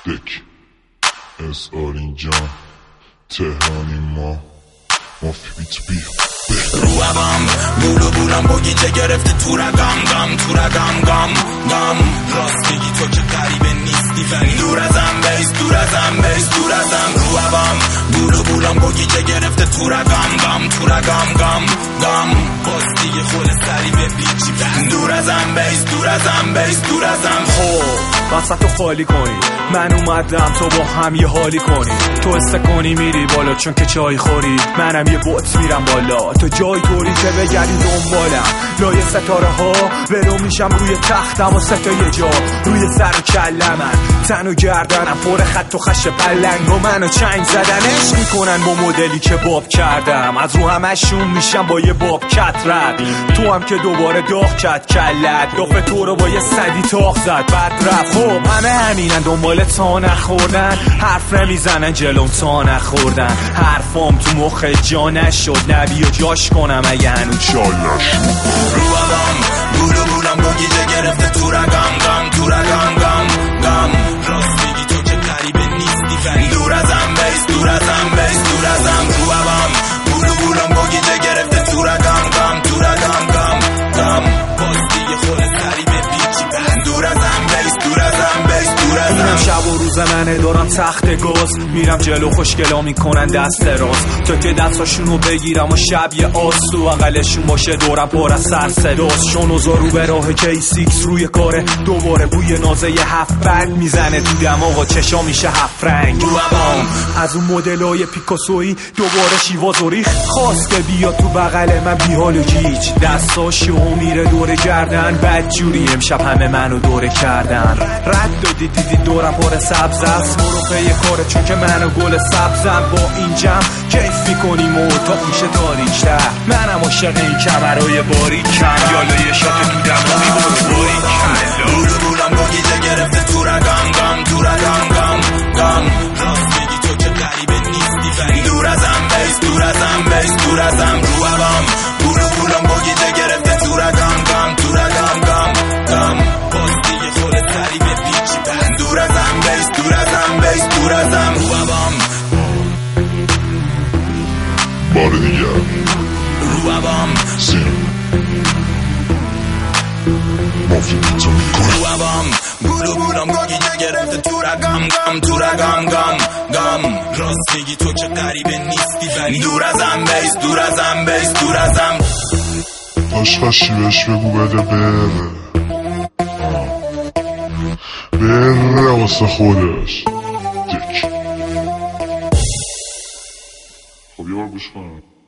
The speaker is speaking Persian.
دک از آرینجان تهرانی ما فیت بی رو هم بولو بولم بگیجه گرفته تو رگم گم تو رگم گم گم راست میگی تو که قریبه نیستی ولی دور ازم بیس دور ازم بیس دور ازم رو هم بولو بولم بگیجه گرفته تو رگم گم تو رگم گم گم باز دیگه خول سری به بیچی دور ازم بیس دور ازم بیس دور ازم وسط رو خالی کنی من اومدم تو با هم یه حالی کنی تو استکانی میری بالا چون که چای خوری منم یه بوت میرم بالا تو جای طوری که بگردی دنبالم لای ستاره ها ولو میشم روی تختم و ستای جا روی سر و کله من تن و گردنم پر خط و خش پلنگ و منو چنگ زدنش میکنن با مدلی که باب کردم از رو همشون میشم با یه باب کت رد تو هم که دوباره داغ کت کلت داف تو رو با یه صدی تاق زد بعد رفت خب همه همینن دنبال تا نخوردن حرف نمیزنن جلوم تا نخوردن حرفام تو مخ جا نشد نبی و جاش کنم اگه هنوز چال نشد رو هم بولو بولم بگیجه گرفته تو رگم گم تو رگم گم گم راست میگی تو که قریبه نیستی ولی دور ازم بیس دور ازم بیس دور ازم رو هم بولو بولم بگیجه گرفته تو رگم گم تو رگم گم گم باز دیگه خود قریبه بیچی دور ازم بیس دور ازم بیس دور ازم اینم شب و روز منه دارم تخت گاز میرم جلو خوشگلا میکنن دست راست تا که دستاشونو بگیرم و شب یه آس تو اقلشون باشه دورم پر از سر صداست شونوزا رو به راه K6 روی کاره دوباره بوی نازه یه هفت بند میزنه تو دماغ و چشا میشه هفت رنگ از اون مدلای پیکاسویی دوباره شیواز و ریخ خواست که بیا تو بغل من بیحال و گیج دستاشو میره دور گردن بدجوری امشب همه منو دوره کردن رد دادی دیدی دورم پر سبز است برو پی کاره چون که منو گل سبزم با این جمع کیف میکنیم و اتاق میشه تاریک‌تر منم عاشق این کمرای باریکم یالای شات تو دمو میبرو باریکم بولو بولم بگیجه گرفته تو رگم گم تو رگم گم گم راست میگی تو که قریبه نیستی ولی دور ازم بیس دور ازم بیس دور ازم رو هم بولو بولم بگیجه گرفته تو رگم گم تو رگم گم گم باز دیگه خود سری به بیچی دور ازم بیس دور ازم بیس دور ازم رو هم بار دیگر رو هم سیم ما فیتو میکنه رو هم بولو بولم بگیجه گرفته تو رگم گم تو رگم گم گم راست میگی تو که قریبه نیستی ولی دور ازم بیس دور ازم بیس دور ازم عشقشی بهش بگو بده بره واسه خودش دک خب یه بار گوش کنم